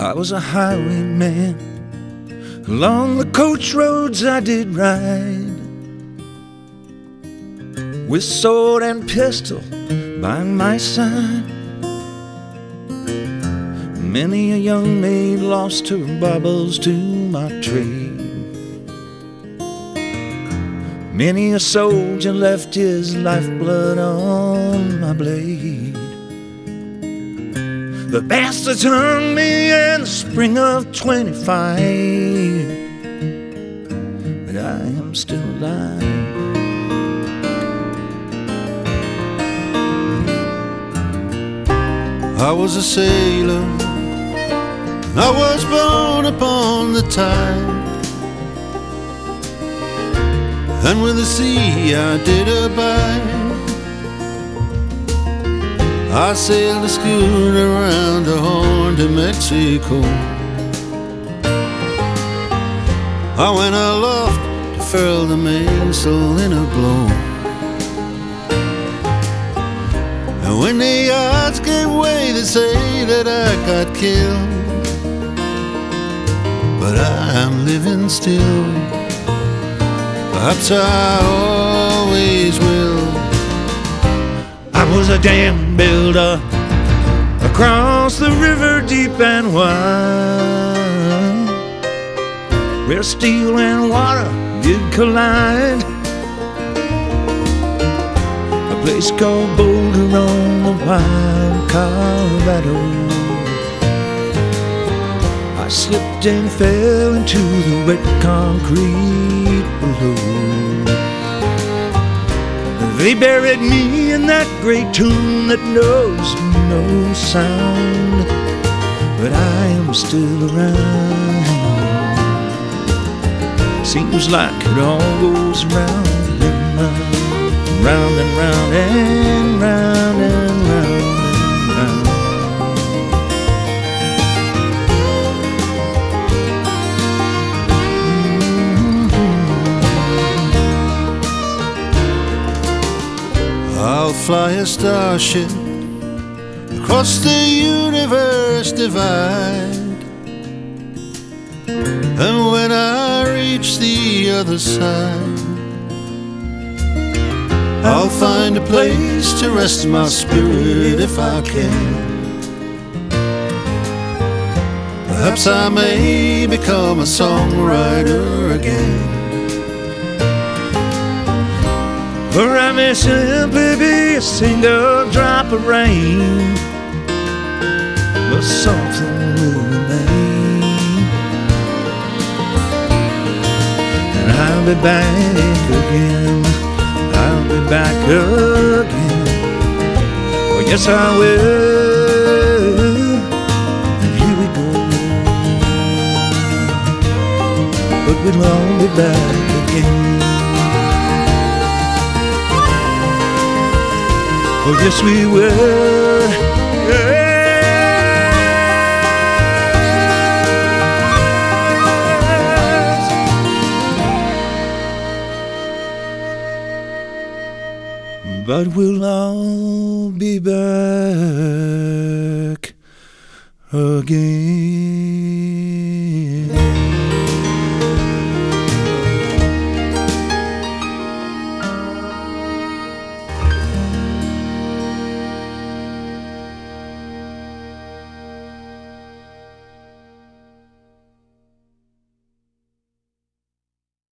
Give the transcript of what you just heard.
I was a highwayman. Along the coach roads I did ride, with sword and pistol by my side. Many a young maid lost her baubles to my trade. Many a soldier left his lifeblood on my blade. The bastards hung me in the spring of 25, but I am still alive. I was a sailor, I was born upon the tide, and with the sea I did abide. I sailed a schooner around the Horn to Mexico. I went aloft to furl the mainsail in a blow, and when the yards gave way, they say that I got killed, but I am living still. Perhaps I always will. I was a dam builder across the river deep and wide, where steel and water did collide. A place called Boulder on the wild Colorado. I slipped and fell into the wet concrete below. They buried me in that great tomb that knows no sound, but I am still around. Seems like it all goes round and round, round and round and round and round and round. I'll fly a starship across the universe divide, and when I reach the other side, I'll find a place to rest my spirit if I can. Perhaps I may become a songwriter again, or I may simply be a single drop of rain, but something will remain, and I'll be back again. I'll be back again. Oh yes I will. And here we go. But we'll all be back again. Oh yes we will, yes. But we'll all be back again.